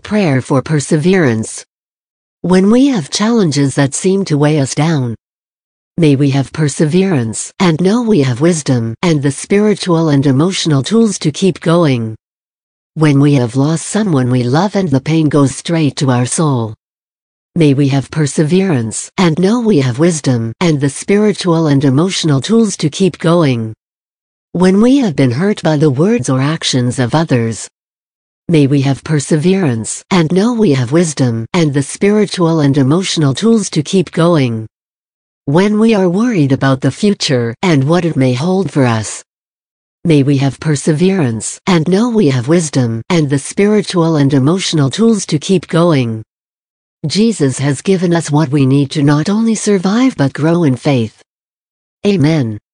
prayer for perseverance. When we have challenges that seem to weigh us down, may we have perseverance and know we have wisdom and the spiritual and emotional tools to keep going. When we have lost someone we love and the pain goes straight to our soul, may we have perseverance and know we have wisdom and the spiritual and emotional tools to keep going. When we have been hurt by the words or actions of others, may we have perseverance and know we have wisdom and the spiritual and emotional tools to keep going. When we are worried about the future and what it may hold for us, may we have perseverance and know we have wisdom and the spiritual and emotional tools to keep going. Jesus has given us what we need to not only survive but grow in faith. Amen.